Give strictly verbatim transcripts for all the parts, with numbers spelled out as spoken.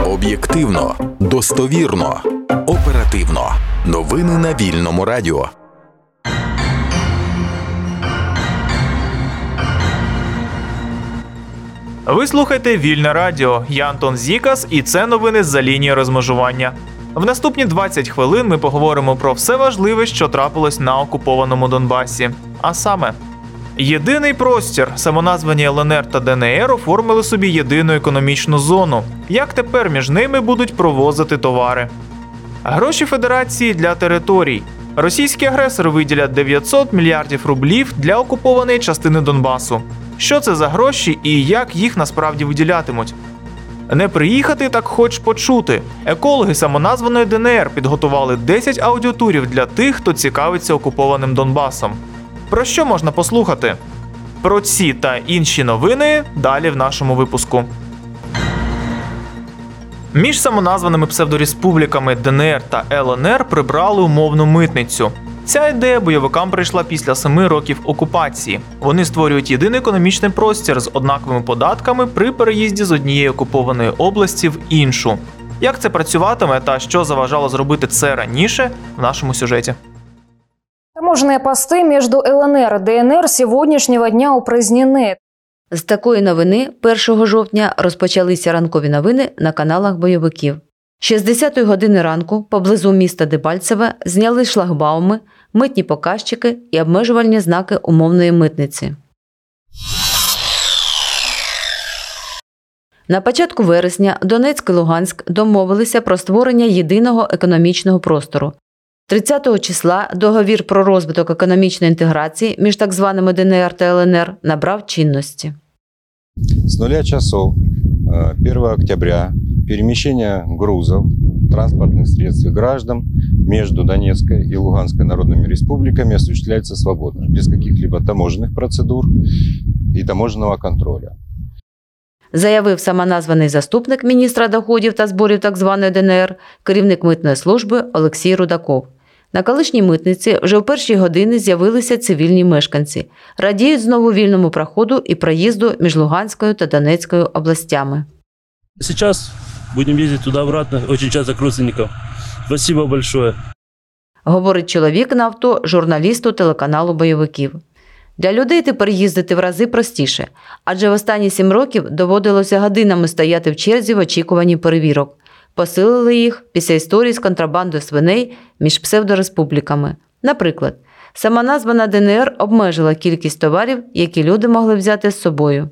Об'єктивно, достовірно, оперативно. Новини на Вільному радіо. Ви слухаєте Вільне радіо. Я Антон Зікас, і це новини з-за лінії розмежування. В наступні двадцять хвилин ми поговоримо про все важливе, що трапилось на окупованому Донбасі. А саме, єдиний простір. Самоназвані ел ен ер та де ен ер оформили собі єдину економічну зону. Як тепер між ними будуть провозити товари? Гроші Федерації для територій. Російські агресори виділять дев'ятсот мільярдів рублів для окупованої частини Донбасу. Що це за гроші і як їх насправді виділятимуть? Не приїхати, так хоч почути. Екологи самоназваної де ен ер підготували десять аудіотурів для тих, хто цікавиться окупованим Донбасом. Про що можна послухати? Про ці та інші новини далі в нашому випуску. Між самоназваними псевдореспубліками де ен ер та ел ен ер прибрали умовну митницю. Ця ідея бойовикам прийшла після семи років окупації. Вони створюють єдиний економічний простір з однаковими податками при переїзді з однієї окупованої області в іншу. Як це працюватиме та що заважало зробити це раніше – в нашому сюжеті. Таможенные посты между ел ен ер и де ен ер с сегодняшнего дня упразднены. З такої новини першого жовтня розпочалися ранкові новини на каналах бойовиків. Ще з десятої години ранку поблизу міста Дебальцеве зняли шлагбауми, митні показчики і обмежувальні знаки умовної митниці. На початку вересня Донецьк і Луганськ домовилися про створення єдиного економічного простору. тридцятого числа договір про розвиток економічної інтеграції між так званими де ен ер та ел ен ер набрав чинності. С нуля часов первого октября перемещение грузов, транспортных средств и граждан между Донецкой и Луганской народными республиками осуществляется свободно, без каких-либо таможенных процедур и таможенного контроля. Заявив самоназваний заступник міністра доходів та зборів так званої де ен ер, керівник митної служби Олексій Рудаков. На колишній митниці вже в перші години з'явилися цивільні мешканці. Радіють знову вільному проходу і проїзду між Луганською та Донецькою областями. Сейчас будем ездить туда-обратно, очень часто к родственникам. Спасибо большое. Говорить чоловік на авто журналісту телеканалу бойовиків. Для людей тепер їздити в рази простіше, адже в останні сім років доводилося годинами стояти в черзі в очікуванні перевірок. Посилили їх після історії з контрабандою свиней між псевдореспубліками. Наприклад, самоназвана де ен ер обмежила кількість товарів, які люди могли взяти з собою.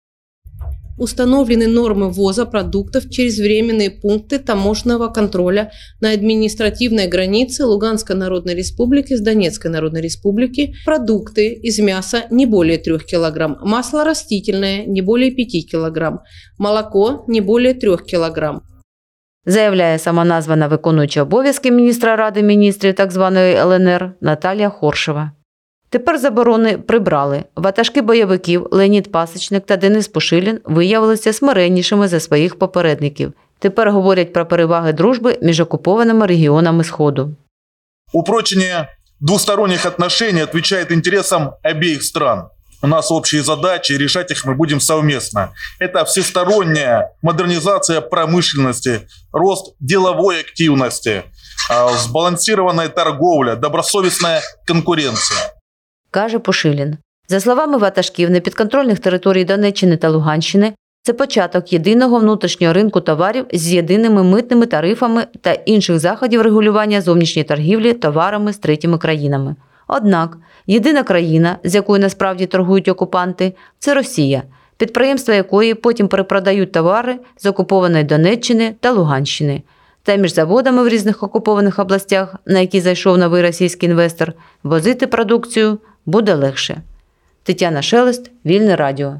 Установлены нормы ввоза продуктов через временные пункты таможенного контроля на административной границе Луганской Народной Республики с Донецкой Народной Республики. Продукты из мяса не более трёх килограмм, масло растительное не более пяти килограмм, молоко не более трёх килограмм. Заявляє самоназвана виконуюча обов'язки міністра Ради міністрів так званої ел ен ер Наталія Хоршева. Тепер заборони прибрали. Ватажки бойовиків Леонід Пасічник та Денис Пушилін виявилися смиреннішими за своїх попередників. Тепер говорять про переваги дружби між окупованими регіонами Сходу. Упрочение двусторонних отношений отвечает интересам обеих стран. У нас общие задачи, и решать их мы будем совместно. Это всесторонняя модернизация промышленности, рост деловой активности, сбалансированная торговля, добросовестная конкуренция. Каже Пушилін. За словами ватажків непідконтрольних територій Донеччини та Луганщини, це початок єдиного внутрішнього ринку товарів з єдиними митними тарифами та інших заходів регулювання зовнішньої торгівлі товарами з третіми країнами. Однак, єдина країна, з якою насправді торгують окупанти – це Росія, підприємства якої потім перепродають товари з окупованої Донеччини та Луганщини. Та між заводами в різних окупованих областях, на які зайшов новий російський інвестор, возити продукцію буде легше. Тетяна Шелест, Вільне радіо.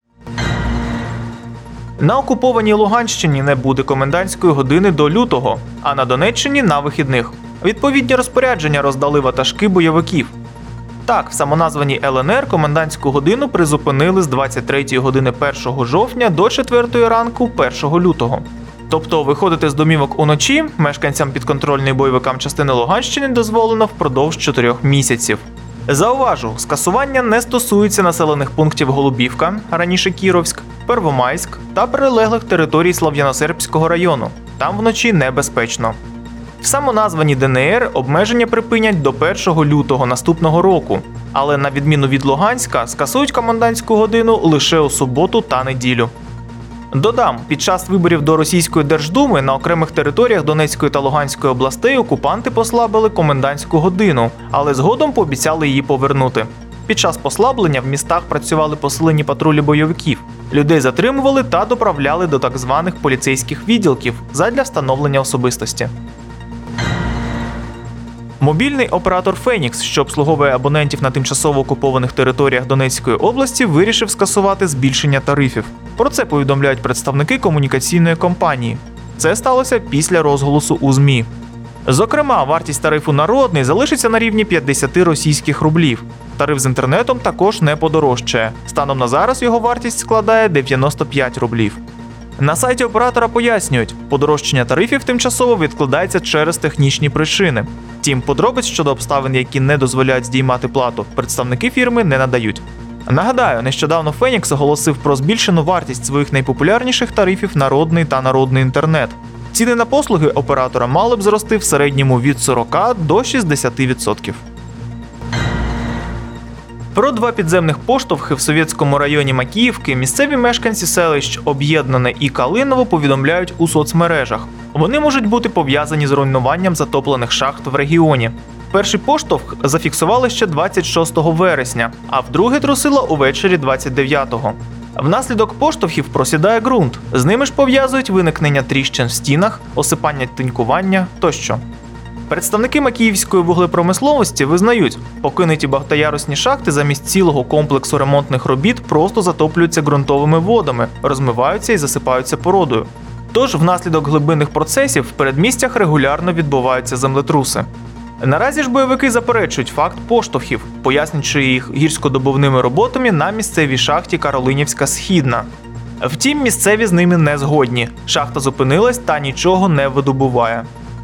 На окупованій Луганщині не буде комендантської години до лютого, а на Донеччині – на вихідних. Відповідні розпорядження роздали ватажки бойовиків. Так, в самоназваній ел ен ер комендантську годину призупинили з двадцять третьої години першого жовтня до четвертої ранку першого лютого. Тобто виходити з домівок уночі мешканцям підконтрольної бойовикам частини Луганщини дозволено впродовж чотирьох місяців. Зауважу, скасування не стосується населених пунктів Голубівка, раніше Кіровськ, Первомайськ та прилеглих територій Слов'яно-Сербського району. Там вночі небезпечно. В самоназваній ДНР обмеження припинять до першого лютого наступного року, але на відміну від Луганська скасують комендантську годину лише у суботу та неділю. Додам, під час виборів до Російської Держдуми на окремих територіях Донецької та Луганської областей окупанти послабили комендантську годину, але згодом пообіцяли її повернути. Під час послаблення в містах працювали посилені патрулі бойовиків. Людей затримували та доправляли до так званих поліцейських відділків задля встановлення особистості. Мобільний оператор «Фенікс», що обслуговує абонентів на тимчасово окупованих територіях Донецької області, вирішив скасувати збільшення тарифів. Про це повідомляють представники комунікаційної компанії. Це сталося після розголосу у ЗМІ. Зокрема, вартість тарифу «Народний» залишиться на рівні п'ятдесят російських рублів. Тариф з інтернетом також не подорожчає. Станом на зараз його вартість складає дев'яносто п'ять рублів. На сайті оператора пояснюють, подорожчання тарифів тимчасово відкладається через технічні причини. Втім, подробиць щодо обставин, які не дозволяють здіймати плату, представники фірми не надають. Нагадаю, нещодавно «Фенікс» оголосив про збільшену вартість своїх найпопулярніших тарифів «Народний» та «Народний інтернет». Ціни на послуги оператора мали б зрости в середньому від сорока до шістдесяти відсотків. Про два підземних поштовхи в Совєтському районі Макіївки місцеві мешканці селищ Об'єднане і Калиново повідомляють у соцмережах. Вони можуть бути пов'язані з руйнуванням затоплених шахт в регіоні. Перший поштовх зафіксували ще двадцять шостого вересня, а вдруге трусило увечері двадцять дев'ятого. Внаслідок поштовхів просідає ґрунт. З ними ж пов'язують виникнення тріщин в стінах, осипання тинькування тощо. Представники Макіївської вуглепромисловості визнають, покинуті багатоярусні шахти замість цілого комплексу ремонтних робіт просто затоплюються ґрунтовими водами, розмиваються і засипаються породою. Тож внаслідок глибинних процесів в передмістях регулярно відбуваються землетруси. Наразі ж бойовики заперечують факт поштовхів, пояснюючи їх гірськодобувними роботами на місцевій шахті Каролинівська-Східна. Втім, місцеві з ними не згодні. Шахта зупинилась та нічого не видобуває.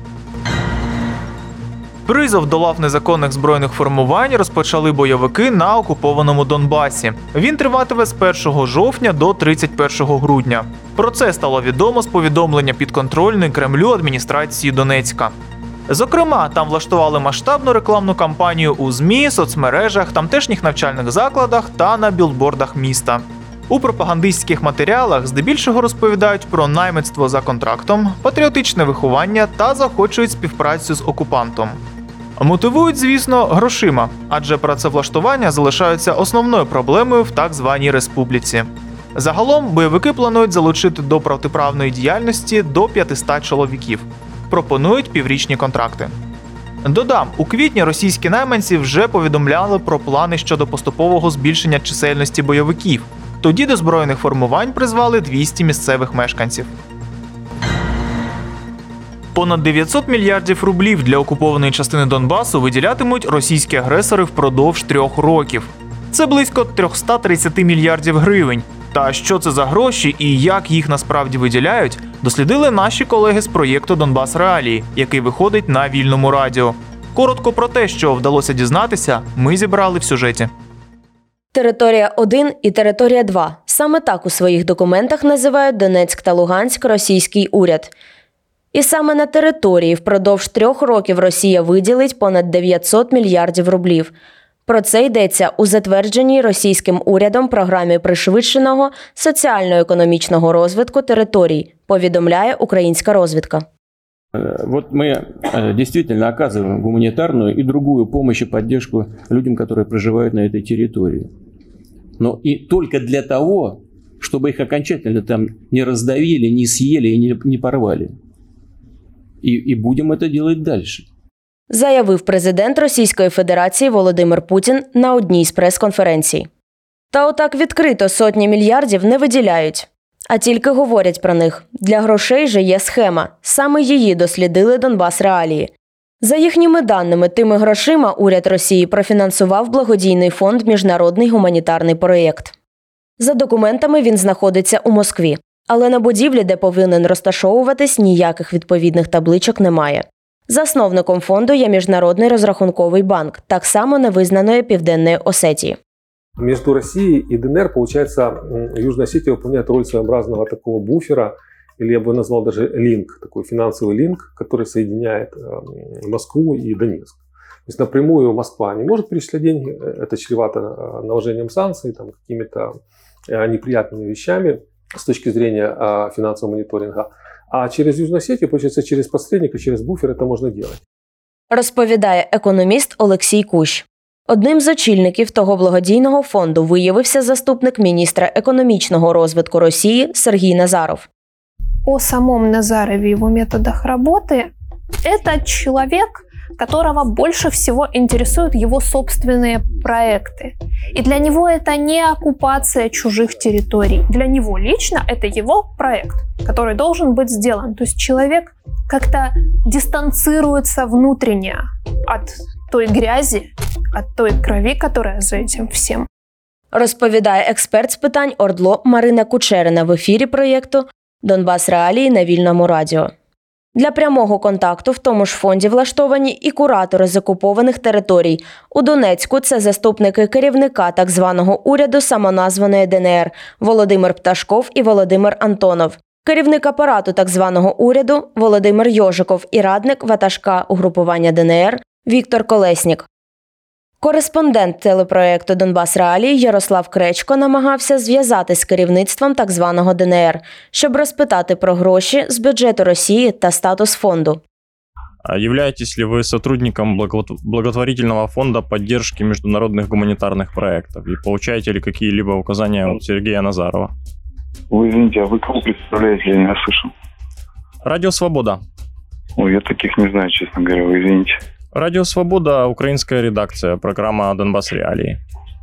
Призов до лав незаконних збройних формувань розпочали бойовики на окупованому Донбасі. Він триватиме з першого жовтня до тридцять першого грудня. Про це стало відомо з повідомлення підконтрольної Кремлю адміністрації Донецька. Зокрема, там влаштували масштабну рекламну кампанію у ЗМІ, соцмережах, тамтешніх навчальних закладах та на білбордах міста. У пропагандистських матеріалах здебільшого розповідають про наймитство за контрактом, патріотичне виховання та заохочують співпрацю з окупантом. Мотивують, звісно, грошима, адже працевлаштування залишаються основною проблемою в так званій республіці. Загалом бойовики планують залучити до протиправної діяльності до п'ятисот чоловіків. Пропонують піврічні контракти. Додам, у квітні російські найманці вже повідомляли про плани щодо поступового збільшення чисельності бойовиків. Тоді до збройних формувань призвали двісті місцевих мешканців. Понад дев'ятсот мільярдів рублів для окупованої частини Донбасу виділятимуть російські агресори впродовж трьох років. Це близько триста тридцять мільярдів гривень. Та що це за гроші і як їх насправді виділяють, дослідили наші колеги з проєкту «Донбас Реалії», який виходить на Вільному радіо. Коротко про те, що вдалося дізнатися, ми зібрали в сюжеті. Територія один і територія два. Саме так у своїх документах називають Донецьк та Луганськ російський уряд. І саме на території впродовж трьох років Росія виділить понад дев'ятсот мільярдів рублів. Про це йдеться у затвердженій російським урядом програмі пришвидшеного соціально-економічного розвитку територій, повідомляє українська розвідка. Вот мы действительно оказываем гуманитарную и другую помощь и поддержку людям, которые проживают на этой территории. Но и только для того, чтобы их окончательно там не раздавили, не съели и не, не порвали. И, и будем это делать дальше. Заявив президент Російської Федерації Володимир Путін на одній з прес-конференцій. Та отак відкрито сотні мільярдів не виділяють, а тільки говорять про них. Для грошей же є схема. Саме її дослідили Донбас Реалії. За їхніми даними, тими грошима уряд Росії профінансував благодійний фонд «Міжнародний гуманітарний проєкт». За документами він знаходиться у Москві, але на будівлі, де повинен розташовуватись, ніяких відповідних табличок немає. Засновником фонду є Міжнародний розрахунковий банк, так само невизнаної Південної Осетії. Между Россией и ДНР, получается, Южная Осетия выполняет роль своеобразного такого буфера, или я бы назвал даже линк, такой финансовый линк, который соединяет Москву и Донецк. То есть напрямую Москва не может перечислять деньги, это чревато наложением санкций, там, какими-то неприятными вещами с точки зрения финансового мониторинга. А через Южную Осетию, получается, через посредника, через буфер это можно делать. Розповідає економіст Олексій Кущ. Одним з очільників того благодійного фонду виявився заступник міністра економічного розвитку Росії Сергій Назаров. О самом Назарове и его методах работы – это человек, которого больше всего интересуют его собственные проекты. И для него это не оккупация чужих территорий. Для него лично это его проект, который должен быть сделан. То есть человек как-то дистанцируется внутренне от той грязи, от той крови, которая за этим всем. Розповідає експерт з питань ОРДЛО Марина Кучерина в ефірі проєкту «Донбас Реалії» на Вільному радіо. Для прямого контакту в тому ж фонді влаштовані і куратори з окупованих територій. У Донецьку це заступники керівника так званого уряду самоназваної ДНР Володимир Пташков і Володимир Антонов. Керівник апарату так званого уряду Володимир Йожиков і радник ватажка угрупування ДНР Віктор Колеснік. Кореспондент телепроєкту «Донбас Реалії» Ярослав Кречко намагався зв'язатись з керівництвом так званого ДНР, щоб розпитати про гроші з бюджету Росії та статус фонду. Являетесь ли вы сотрудником благотворительного фонда поддержки международных гуманитарных проектов и получаете ли какие-либо указания от Сергея Назарова? Вы извините, а вы кого представляете, я не слышал? Радио «Свобода». Ой, я таких не знаю, честно говоря, вы извините. Радио «Свобода», украинская редакция, программа «Донбас Реалии».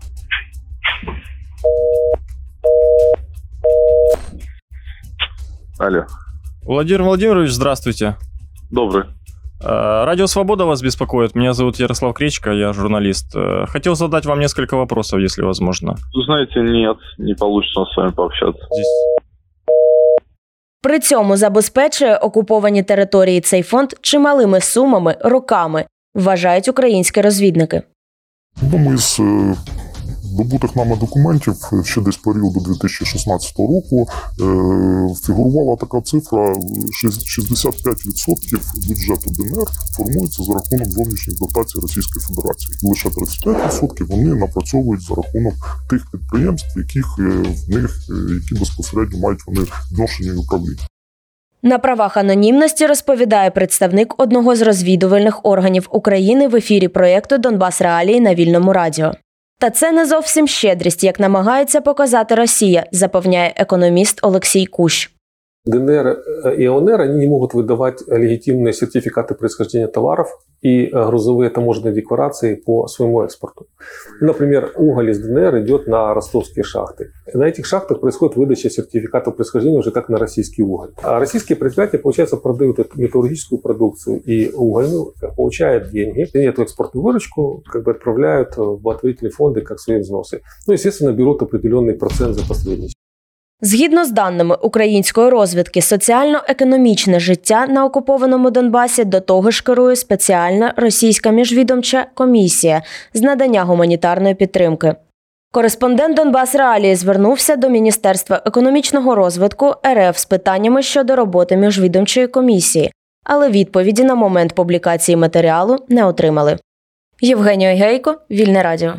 Алло. Владимир Владимирович, здравствуйте. Добрый. Радио «Свобода» вас беспокоит. Меня зовут Ярослав Кречко, я журналист. Хотел задать вам несколько вопросов, если возможно. Знаете, нет, не получится с вами пообщаться. Здесь... При цьому забезпечує окуповані території цей фонд чималими сумами роками, вважають українські розвідники. В одному із е, добутих нами документів ще десь періоду дві тисячі шістнадцятого року е, фігурувала така цифра: шістдесят п'ять відсотків бюджету ДНР формується за рахунок зовнішніх дотацій Російської Федерації. Лише тридцять п'ять відсотків вони напрацьовують за рахунок тих підприємств, яких в них, які безпосередньо мають вони відношення і управління. На правах анонімності розповідає представник одного з розвідувальних органів України в ефірі проєкту «Донбас Реалії» на Вільному радіо. Та це не зовсім щедрість, як намагається показати Росія, запевняє економіст Олексій Кущ. ДНР и ЛНР они не могут выдавать легитимные сертификаты происхождения товаров и грузовые таможенные декларации по своему экспорту. Например, уголь из ДНР идет на ростовские шахты. На этих шахтах происходит выдача сертификатов происхождения уже как на российский уголь. А российские предприятия, получается, продают эту металлургическую продукцию и угольную, получают деньги, и эту экспортную выручку как бы отправляют в благотворительные фонды как свои взносы. Ну, естественно, берут определенный процент за посредничество. Згідно з даними української розвідки, соціально-економічне життя на окупованому Донбасі до того ж керує спеціальна російська міжвідомча комісія з надання гуманітарної підтримки. Кореспондент «Донбас Реалії» звернувся до Міністерства економічного розвитку РФ з питаннями щодо роботи міжвідомчої комісії, але відповіді на момент публікації матеріалу не отримали. Євгенія Гейко, Вільне радіо.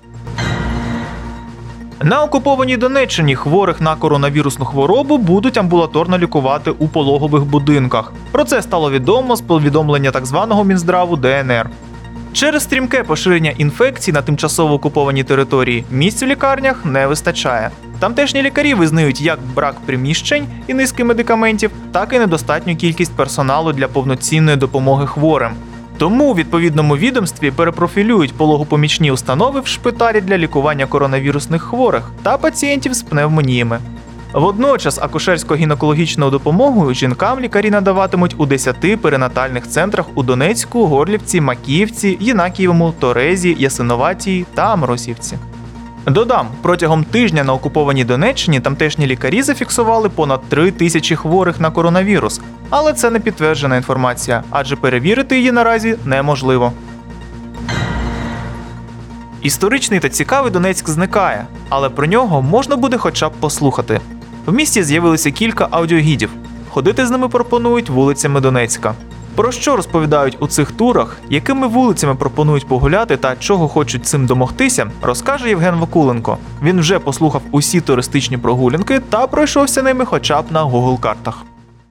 На окупованій Донеччині хворих на коронавірусну хворобу будуть амбулаторно лікувати у пологових будинках. Про це стало відомо з повідомлення так званого Мінздраву ДНР. Через стрімке поширення інфекцій на тимчасово окупованій території місць в лікарнях не вистачає. Тамтешні лікарі визнають як брак приміщень і низки медикаментів, так і недостатню кількість персоналу для повноцінної допомоги хворим. Тому у відповідному відомстві перепрофілюють пологопомічні установи в шпиталі для лікування коронавірусних хворих та пацієнтів з пневмоніями. Водночас акушерсько-гінекологічну допомогу жінкам лікарі надаватимуть у десяти перинатальних центрах у Донецьку, Горлівці, Макіївці, Єнакієвому, Торезі, Ясиноватії та Амросівці. Додам, протягом тижня на окупованій Донеччині тамтешні лікарі зафіксували понад три тисячі хворих на коронавірус. Але це не підтверджена інформація, адже перевірити її наразі неможливо. Історичний та цікавий Донецьк зникає, але про нього можна буде хоча б послухати. В місті з'явилися кілька аудіогідів. Ходити з ними пропонують вулицями Донецька. Про що розповідають у цих турах, якими вулицями пропонують погуляти та чого хочуть цим домогтися, розкаже Євген Вакуленко. Він вже послухав усі туристичні прогулянки та пройшовся ними хоча б на Google-картах.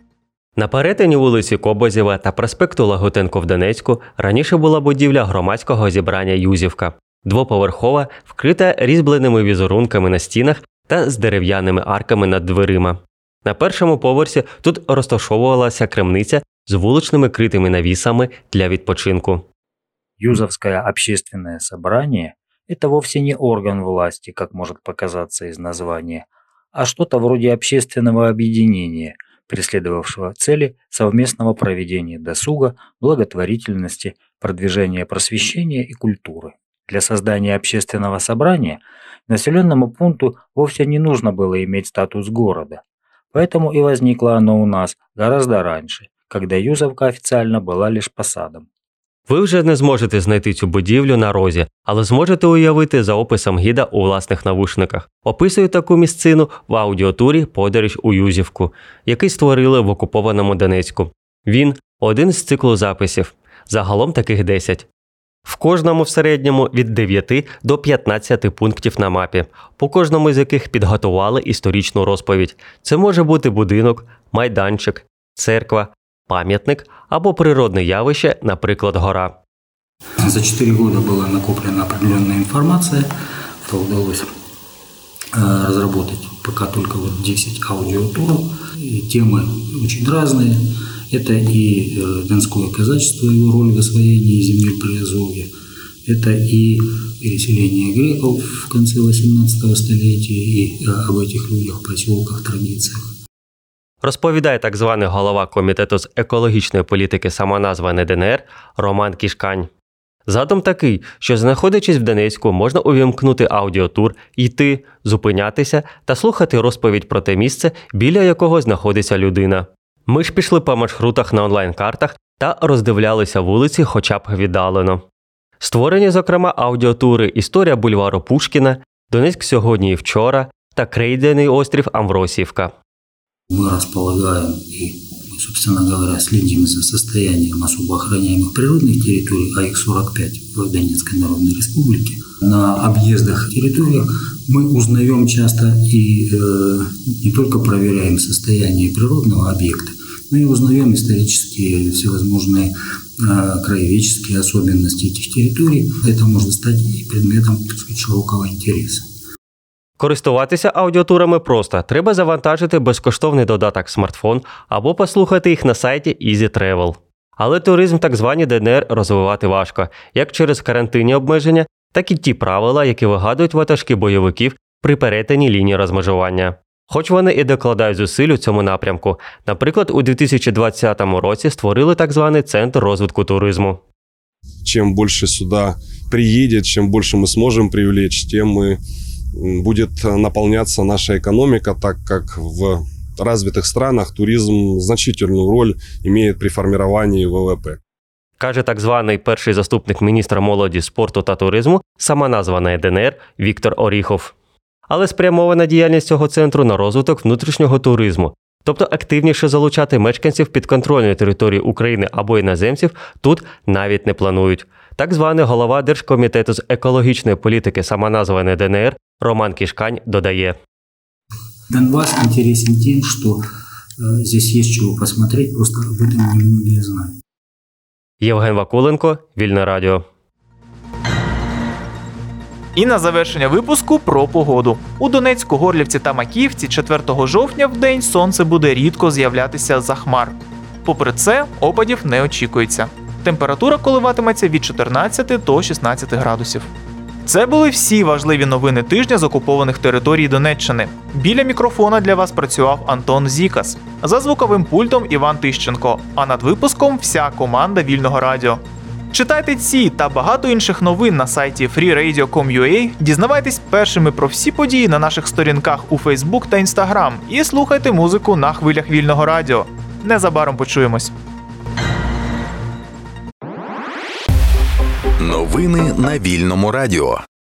На перетині вулиці Кобозєва та проспекту Лагутенко в Донецьку раніше була будівля громадського зібрання «Юзівка». Двоповерхова, вкрита різьбленими візерунками на стінах та з дерев'яними арками над дверима. На першому поверсі тут розташовувалася крамниця з вуличними критими навісами для відпочинку. Юзовское общественное собрание – это вовсе не орган власти, как может показаться из названия, а что-то вроде общественного объединения, преследовавшего цели совместного проведения досуга, благотворительности, продвижения просвещения и культуры. Для создания общественного собрания населенному пункту вовсе не нужно было иметь статус города. Поэтому и возникло оно у нас гораздо раньше, когда Юзовка офіційно була лише посадом. Ви вже не зможете знайти цю будівлю на розі, але зможете уявити за описом гіда у власних навушниках. Описую таку місцину в аудіотурі «Подорож у Юзівку», який створили в окупованому Донецьку. Він – один з циклу записів. Загалом таких десять. В кожному в середньому від дев'яти до п'ятнадцяти пунктів на мапі, по кожному з яких підготували історичну розповідь. Це може бути будинок, майданчик, церква, пам'ятник або природне явище, наприклад, гора. За чотири роки була накоплена определенна інформація, то вдалося розробити поки тільки десять аудіотурів. Теми дуже різні. Это и донское казачество, его роль в освоении земель Приазовья. Это и переселение греков в конце восемнадцатого столетия, и об этих людях, поселках, традициях. Розповідає так званий голова Комітету з екологічної політики самоназваної ДНР Роман Кішкань. Задум такий, що знаходячись в Донецьку, можна увімкнути аудіотур, йти, зупинятися та слухати розповідь про те місце, біля якого знаходиться людина. Ми ж пішли по маршрутах на онлайн-картах та роздивлялися вулиці хоча б віддалено. Створені, зокрема, аудіотури «Історія бульвару Пушкіна», «Донецьк сьогодні і вчора» та «Крейдяний острів Амвросіївка». Мы располагаем и, собственно говоря, следим за состоянием особо охраняемых природных территорий, а их сорок пять в Донецкой Народной Республике. На объездах территориях мы узнаем часто и э, не только проверяем состояние природного объекта, но и узнаем исторические всевозможные э, краеведческие особенности этих территорий. Это может стать и предметом, так сказать, широкого интереса. Користуватися аудіотурами просто. Треба завантажити безкоштовний додаток смартфон або послухати їх на сайті Easy Travel. Але туризм в так званій ДНР розвивати важко, як через карантинні обмеження, так і ті правила, які вигадують ватажки бойовиків при перетині лінії розмежування. Хоч вони і докладають зусиль у цьому напрямку. Наприклад, у дві тисячі двадцятому році створили так званий Центр розвитку туризму. Чим більше сюди приїде, чим більше ми зможемо привлечь, тим ми будет наполняться наша экономика, так как в развитых странах туризм значительную роль имеет при формировании ВВП. Каже так званий перший заступник міністра молоді, спорту та туризму самоназваної ДНР Віктор Оріхов. Але спрямована діяльність цього центру на розвиток внутрішнього туризму, тобто активніше залучати мешканців підконтрольної території України або іноземців тут навіть не планують. Так званий голова Держкомітету з екологічної політики самоназваної ДНР Роман Кішкань додає. Донбасс интересен тем, что э, здесь есть чего посмотреть, просто об этом немногие знают. Євген Вакуленко, Вільне радіо. І на завершення випуску про погоду. У Донецьку, Горлівці та Макіївці четвертого жовтня в день сонце буде рідко з'являтися за хмар. Попри це, опадів не очікується. Температура коливатиметься від чотирнадцяти до шістнадцяти градусів. Це були всі важливі новини тижня з окупованих територій Донеччини. Біля мікрофона для вас працював Антон Зікас. За звуковим пультом Іван Тищенко. А над випуском вся команда Вільного радіо. Читайте ці та багато інших новин на сайті фрі радіо крапка ком крапка ю а, дізнавайтесь першими про всі події на наших сторінках у Facebook та Instagram і слухайте музику на хвилях Вільного радіо. Незабаром почуємось. Новини на Вільному радіо.